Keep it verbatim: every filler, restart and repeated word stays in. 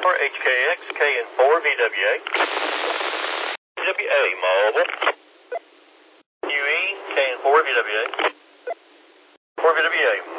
H K X, K N four, V W A. V W A, mobile. U E, K N four, V W A. four V W A.